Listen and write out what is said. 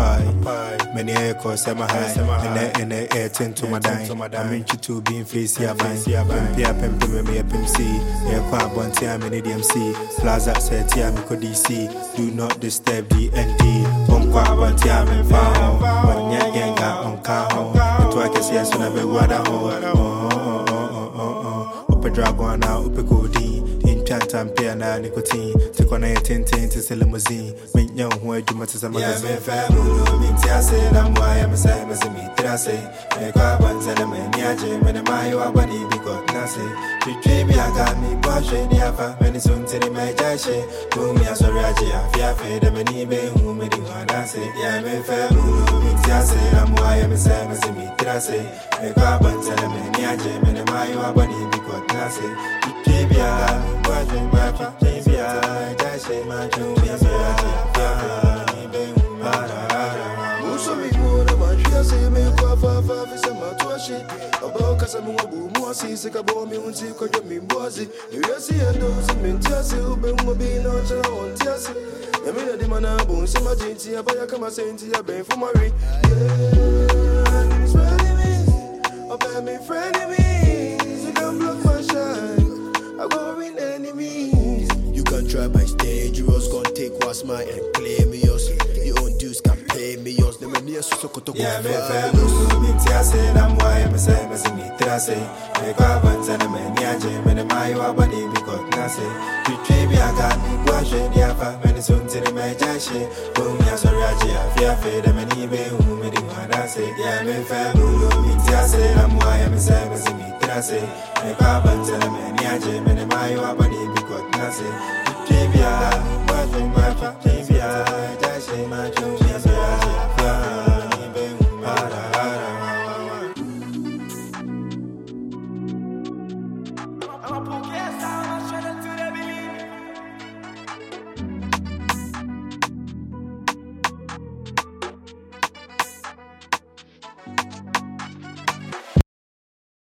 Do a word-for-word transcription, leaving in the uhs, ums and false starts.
pie. Many echo sema high. And the air tend to my dime. I mean you to be in face here. Pia pempe me me P M C. Yeah, kwa bonti I'm in the M C. Plaza set here me ko D C. Do not disturb the N D. On kwa bonti I'm in found. When ya genga on cow. To I can see as soon as we water hole. Upe dragwana, upe kodi. In chantam pia na nicotine. Take on a tintin to limousine. Make young who do much as a magazine. Yeah, me famu, me tiase, I'm why I'm a same as me trase. Make up one element, yaje, when my body be got nase. Retreat me, I got me, wash it, yafa, many soon to the my jashe. Boom, ya sorry, I fear fade, and many be who made you want to say. Yeah, me famu, me tiase, I'm why I'm a same as me trase. Make up one element, yaje, when my body be got nase. Retreat me, I got me, wash it, my feet, baby, I jashe, my junior, say me kwa fa fa fi se ma to she obo kasa mu obu mu si se ka bo mi unti ko je mi bozi you see and those me tiase ube mu bi no cha on tiase ya me na di mana bo se ma jinti ya ba ya kama se nti ya ben fu mari yeah it's really me obe me friend me you can block my shine I go win enemies you can try my stage you was gonna take what's mine and play me yours your own dues can pay me yours the me so so koto yeah me famu me tiase I'm why I'm same as me trase me kwa banza na me niaje me na mai wa bani bi ko nase retreat me aga me wash it ya fa me so ntire me jashe boom ya sorry aje afia fe de me ni be hu me di wada say yeah me famu me tiase I'm why I'm same as me trase me kwa banza na me niaje me na mai wa bani bi ko nase retreat me aga me wash it my fa me ya jashe my junior